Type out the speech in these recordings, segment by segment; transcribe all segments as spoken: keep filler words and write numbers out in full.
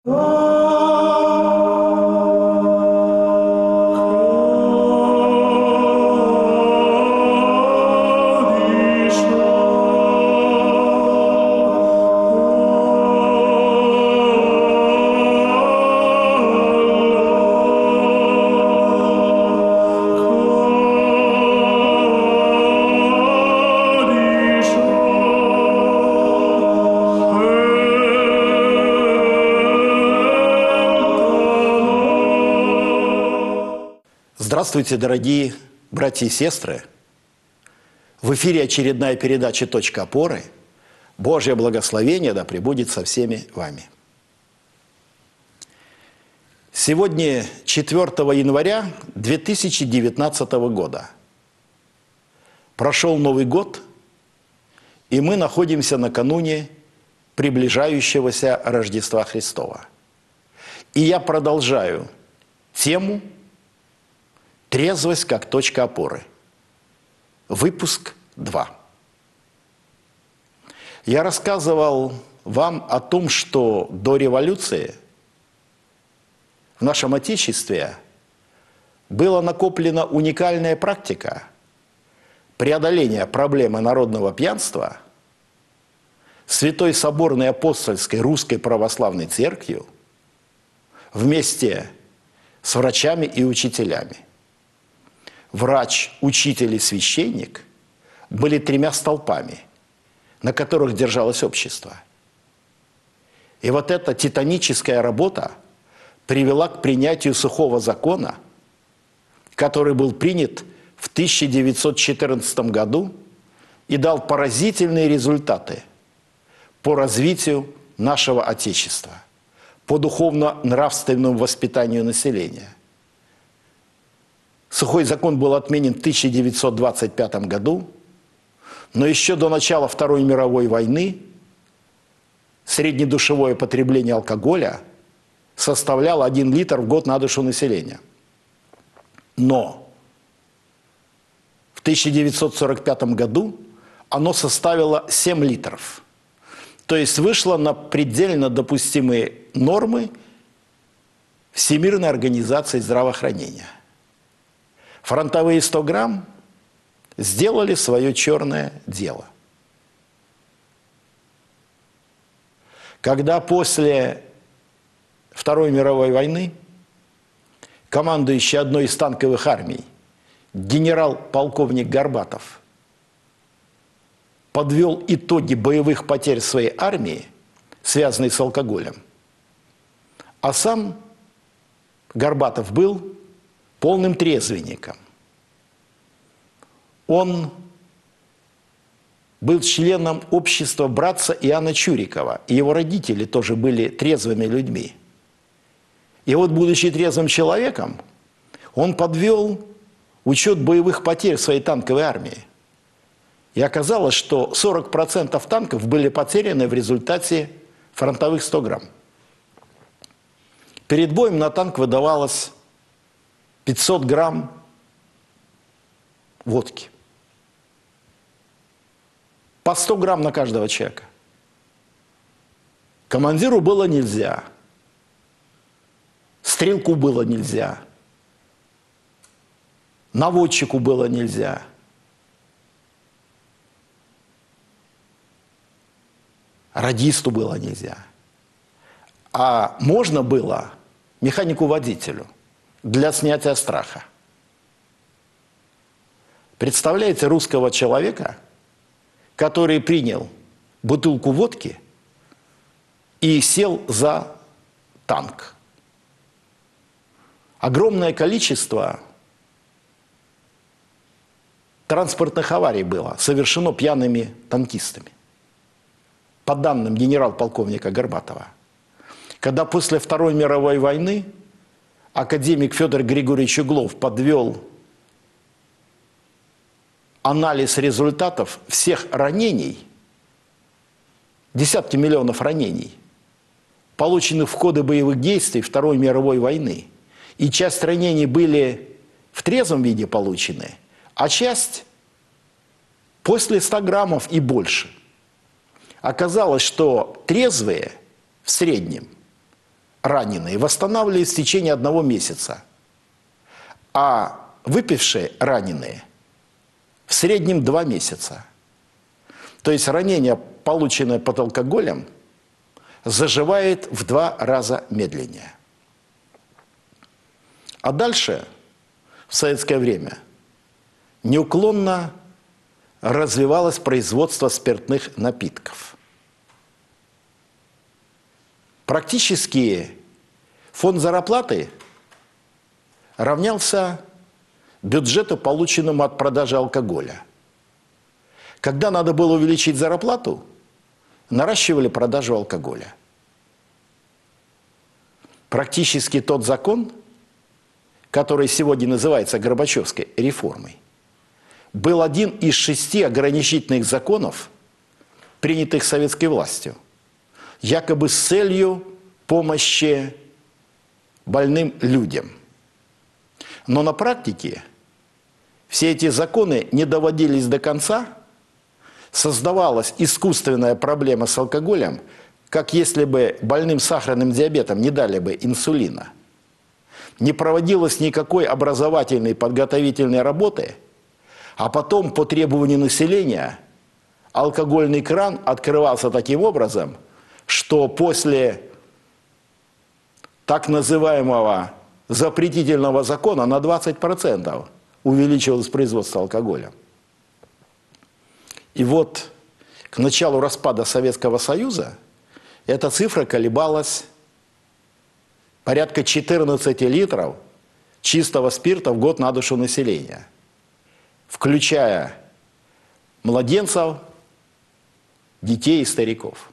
Здравствуйте, дорогие братья и сестры! В эфире очередная передача «Точка опоры». Божье благословение да пребудет со всеми вами. Сегодня четвёртого января две тысячи девятнадцатого года. Прошел Новый год, и мы находимся накануне приближающегося Рождества Христова. И я продолжаю тему «Трезвость как точка опоры». Выпуск два. Я рассказывал вам о том, что до революции в нашем Отечестве была накоплена уникальная практика преодоления проблемы народного пьянства Святой Соборной Апостольской Русской Православной Церковью вместе с врачами и учителями. Врач, учитель и священник были тремя столпами, на которых держалось общество. И вот эта титаническая работа привела к принятию сухого закона, который был принят в тысяча девятьсот четырнадцатом году и дал поразительные результаты по развитию нашего Отечества, по духовно-нравственному воспитанию населения. Сухой закон был отменен в тысяча девятьсот двадцать пятом году, но еще до начала Второй мировой войны среднедушевое потребление алкоголя составляло один литр в год на душу населения. Но в тысяча девятьсот сорок пятом году оно составило семь литров. То есть вышло на предельно допустимые нормы Всемирной организации здравоохранения. Фронтовые сто грамм сделали свое черное дело. Когда после Второй мировой войны командующий одной из танковых армий генерал-полковник Горбатов подвел итоги боевых потерь своей армии, связанные с алкоголем, а сам Горбатов был полным трезвенником. Он был членом общества братца Иоанна Чурикова, и его родители тоже были трезвыми людьми. И вот, будучи трезвым человеком, он подвел учет боевых потерь в своей танковой армии. И оказалось, что сорок процентов танков были потеряны в результате фронтовых ста грамм. Перед боем на танк выдавалось пятьсот грамм водки. По сто грамм на каждого человека. Командиру было нельзя. Стрелку было нельзя. Наводчику было нельзя. Радисту было нельзя. А можно было механику-водителю для снятия страха. Представляете русского человека, который принял бутылку водки и сел за танк. Огромное количество транспортных аварий было совершено пьяными танкистами. По данным генерал-полковника Горбатова. Когда после Второй мировой войны академик Федор Григорьевич Углов подвел анализ результатов всех ранений, десятки миллионов ранений, полученных в ходе боевых действий Второй мировой войны, и часть ранений были в трезвом виде получены, а часть после ста граммов и больше. Оказалось, что трезвые в среднем раненые восстанавливались в течение одного месяца, а выпившие раненые в среднем два месяца. То есть ранение, полученное под алкоголем, заживает в два раза медленнее. А дальше, в советское время, неуклонно развивалось производство спиртных напитков. Практически фонд зарплаты равнялся бюджету, полученному от продажи алкоголя. Когда надо было увеличить зарплату, наращивали продажу алкоголя. Практически тот закон, который сегодня называется Горбачевской реформой, был один из шести ограничительных законов, принятых советской властью, якобы с целью помощи больным людям. Но на практике все эти законы не доводились до конца, создавалась искусственная проблема с алкоголем, как если бы больным сахарным диабетом не дали бы инсулина. Не проводилось никакой образовательной подготовительной работы, а потом по требованию населения алкогольный кран открывался таким образом, что после так называемого запретительного закона на двадцать процентов увеличивалось производство алкоголя. И вот к началу распада Советского Союза эта цифра колебалась порядка четырнадцати литров чистого спирта в год на душу населения, включая младенцев, детей и стариков.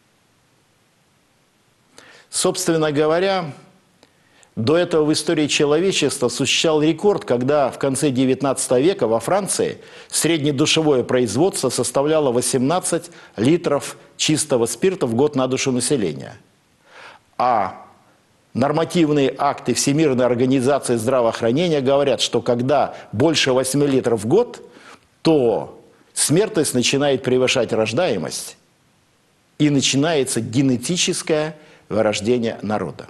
Собственно говоря, до этого в истории человечества существовал рекорд, когда в конце девятнадцатого века во Франции среднедушевое производство составляло восемнадцать литров чистого спирта в год на душу населения. А нормативные акты Всемирной организации здравоохранения говорят, что когда больше восьми литров в год, то смертность начинает превышать рождаемость и начинается генетическое вырождение народа.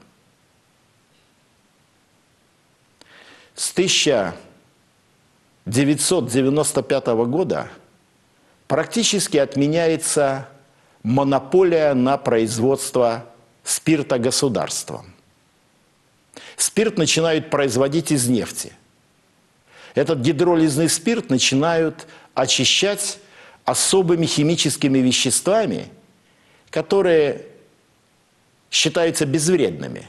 С тысяча девятьсот девяносто пятого года практически отменяется монополия на производство спирта государством. Спирт начинают производить из нефти. Этот гидролизный спирт начинают очищать особыми химическими веществами, которые считаются безвредными.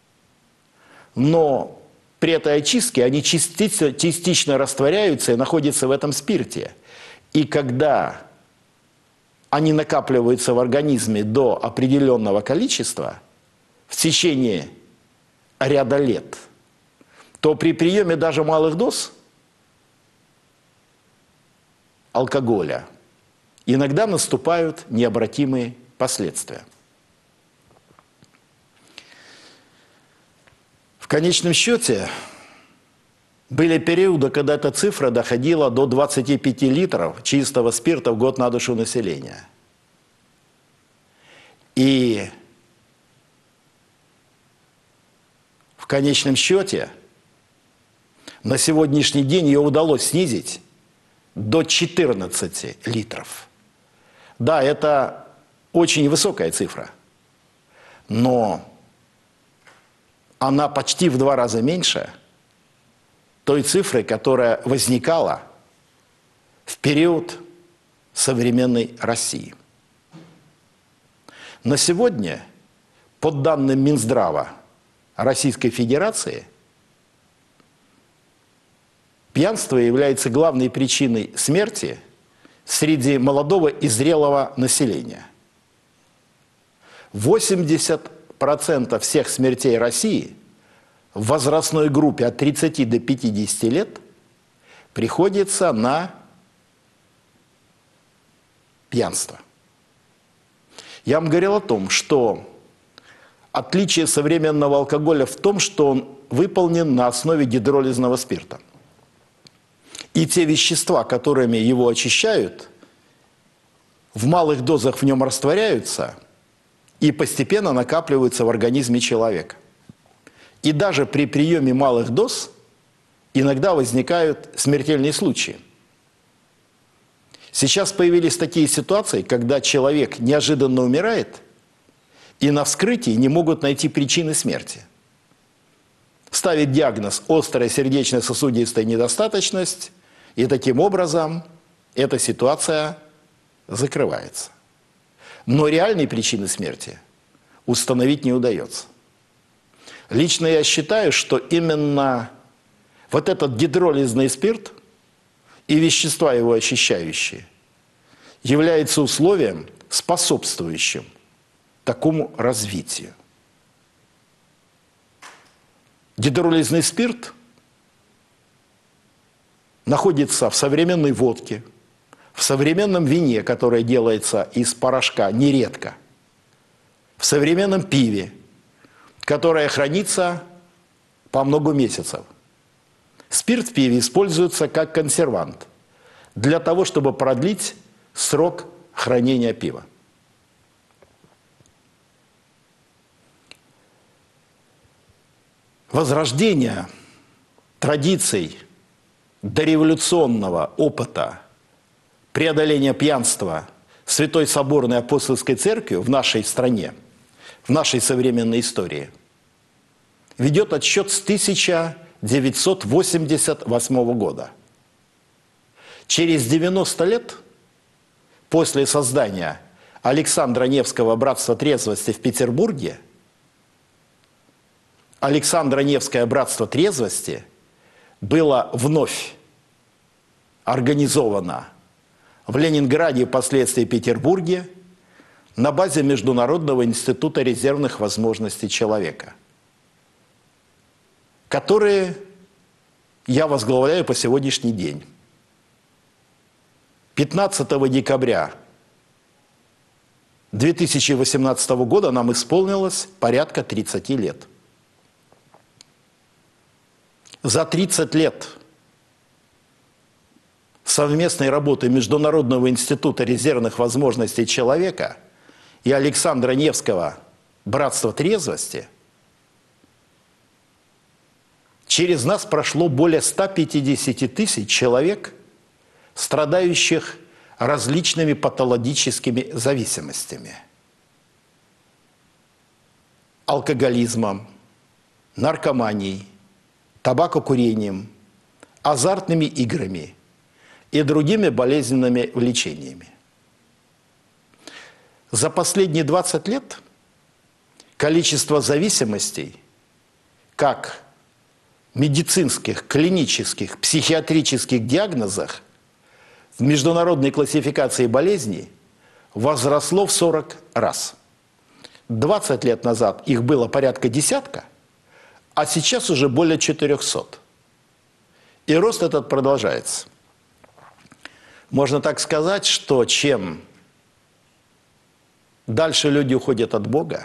Но при этой очистке они частично, частично растворяются и находятся в этом спирте. И когда они накапливаются в организме до определенного количества в течение ряда лет, то при приеме даже малых доз алкоголя иногда наступают необратимые последствия. В конечном счете были периоды, когда эта цифра доходила до двадцати пяти литров чистого спирта в год на душу населения. И в конечном счете на сегодняшний день ее удалось снизить до четырнадцати литров. Да, это очень высокая цифра, но она почти в два раза меньше той цифры, которая возникала в период современной России. На сегодня, по данным Минздрава Российской Федерации, пьянство является главной причиной смерти среди молодого и зрелого населения. восемьдесят процентов всех смертей России в возрастной группе от тридцати до пятидесяти лет приходится на пьянство. Я вам говорил о том, что отличие современного алкоголя в том, что он выполнен на основе гидролизного спирта. И те вещества, которыми его очищают, в малых дозах в нем растворяются и постепенно накапливаются в организме человека. И даже при приеме малых доз иногда возникают смертельные случаи. Сейчас появились такие ситуации, когда человек неожиданно умирает, и на вскрытии не могут найти причины смерти. Ставить диагноз «острая сердечно-сосудистая недостаточность», и таким образом эта ситуация закрывается. Но реальной причины смерти установить не удается. Лично я считаю, что именно вот этот гидролизный спирт и вещества, его очищающие, являются условием, способствующим такому развитию. Гидролизный спирт находится в современной водке, в современном вине, которое делается из порошка нередко, в современном пиве, которое хранится по много месяцев. Спирт в пиве используется как консервант для того, чтобы продлить срок хранения пива. Возрождение традиций дореволюционного опыта преодоления пьянства Святой Соборной Апостольской Церковью в нашей стране, в нашей современной истории, ведет отсчет с тысяча девятьсот восемьдесят восьмого года. Через девяносто лет после создания Александра Невского братства трезвости в Петербурге Александро Невское братство трезвости было вновь организовано в Ленинграде и впоследствии Петербурге на базе Международного института резервных возможностей человека, которые я возглавляю по сегодняшний день. пятнадцатого декабря две тысячи восемнадцатого года нам исполнилось порядка тридцати лет. За тридцать лет совместной работы Международного института резервных возможностей человека и Александра Невского братства трезвости через нас прошло более ста пятидесяти тысяч человек, страдающих различными патологическими зависимостями. Алкоголизмом, наркоманией, табакокурением, азартными играми и другими болезненными влечениями. За последние двадцать лет количество зависимостей, как медицинских, клинических, психиатрических диагнозах в международной классификации болезней возросло в сорок раз. двадцать лет назад их было порядка десятка, а сейчас уже более четырехсот. И рост этот продолжается. Можно так сказать, что чем дальше люди уходят от Бога,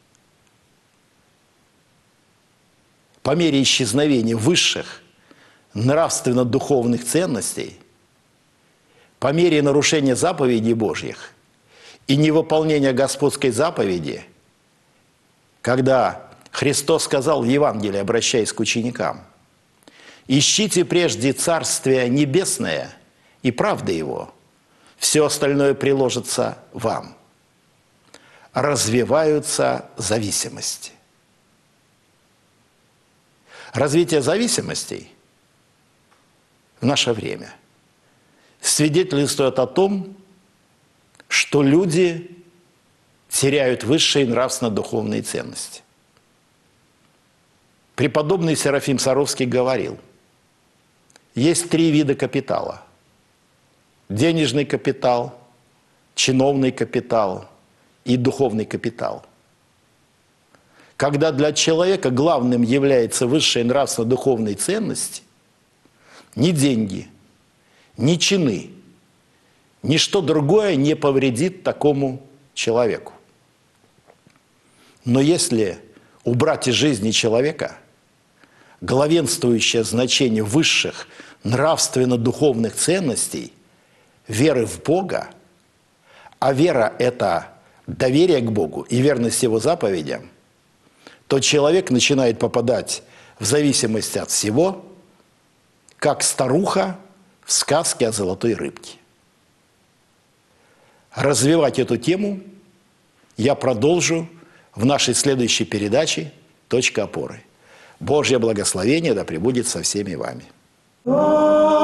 по мере исчезновения высших нравственно-духовных ценностей, по мере нарушения заповедей Божьих и невыполнения господской заповеди, когда Христос сказал в Евангелии, обращаясь к ученикам: «Ищите прежде Царствие Небесное и правды Его, все остальное приложится вам». Развиваются зависимости. Развитие зависимостей в наше время свидетельствует о том, что люди теряют высшие нравственно-духовные ценности. Преподобный Серафим Саровский говорил: есть три вида капитала. Денежный капитал, чиновный капитал и духовный капитал. Когда для человека главным является высшая нравственно-духовная ценность, ни деньги, ни чины, ничто другое не повредит такому человеку. Но если убрать из жизни человека главенствующее значение высших нравственно-духовных ценностей, веры в Бога, а вера – это доверия к Богу и верность Его заповедям, то человек начинает попадать в зависимость от всего, как старуха в сказке о золотой рыбке. Развивать эту тему я продолжу в нашей следующей передаче «Точка опоры». Божье благословение да пребудет со всеми вами.